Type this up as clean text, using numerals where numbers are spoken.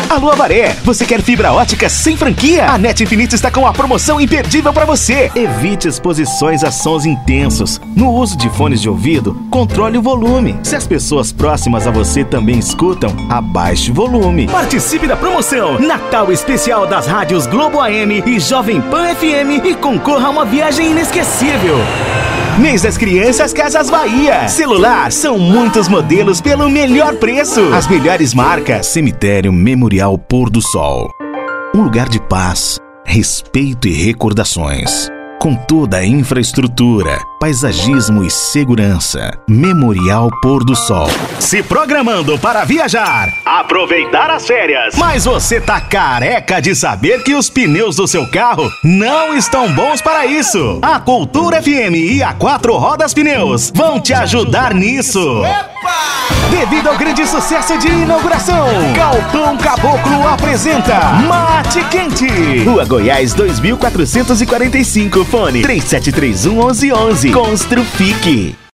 Alô Avaré, você quer fibra ótica sem franquia? A Net Infinito está com a promoção imperdível para você. Evite exposições a sons intensos. No uso de fones de ouvido, controle o volume. Se as pessoas próximas a você também escutam, abaixe o volume. Participe da promoção Natal Especial das rádios Globo AM e Jovem Pan FM e concorra a uma viagem inesquecível. Mês das Crianças Casas Bahia. Celular, são muitos modelos pelo melhor preço. As melhores marcas. Cemitério Memorial Pôr do Sol. Um lugar de paz, respeito e recordações. Com toda a infraestrutura, paisagismo e segurança. Memorial Pôr do Sol. Se programando para viajar, aproveitar as férias. Mas você tá careca de saber que os pneus do seu carro não estão bons para isso. A Cultura FM e a Quatro Rodas Pneus vão te ajudar nisso. Devido ao grande sucesso de inauguração, Galpão Caboclo apresenta Mate Quente. Rua Goiás 2445, fone 3731 1111. Construfique.